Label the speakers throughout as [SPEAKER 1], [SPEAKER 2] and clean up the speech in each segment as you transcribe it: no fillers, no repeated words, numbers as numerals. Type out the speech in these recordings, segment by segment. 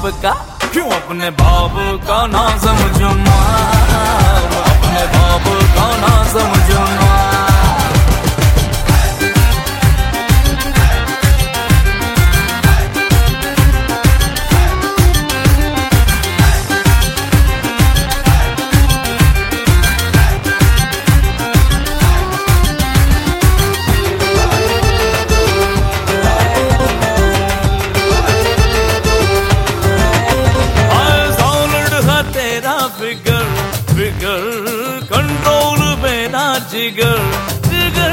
[SPEAKER 1] का, क्यों अपने बाप का ना समझो माँ, अपने बाप का ना समझो माँ। फिगर फिगर कंट्रोल में ना जिगर जिगर,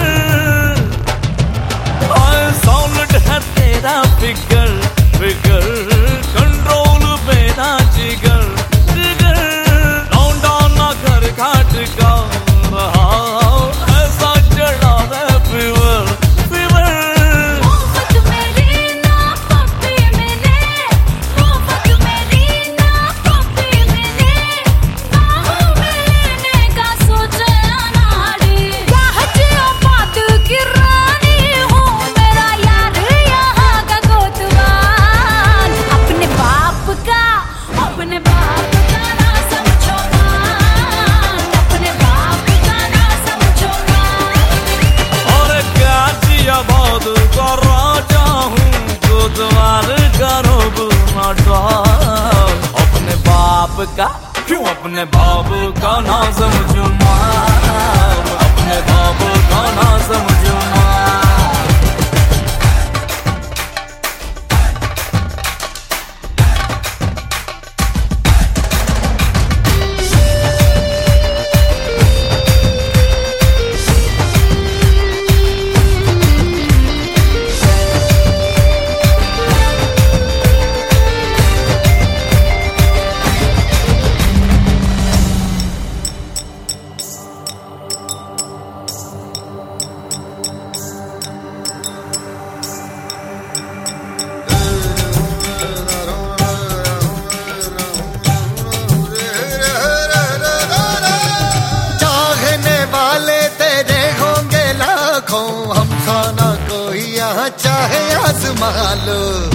[SPEAKER 1] सॉलिड है तेरा फिगर फिगर कंट्रोल में ना जिगर जिगर, लौंडा ना घर घाट का रहा ऐसा चढ़ा है फीवर फीवर। अपने बाप का, क्यों अपने बाप का ना समझो माँ, अपने बाप का ना समझो माँ।
[SPEAKER 2] हम सा ना कोई यहाँ चाहे आजमा लो।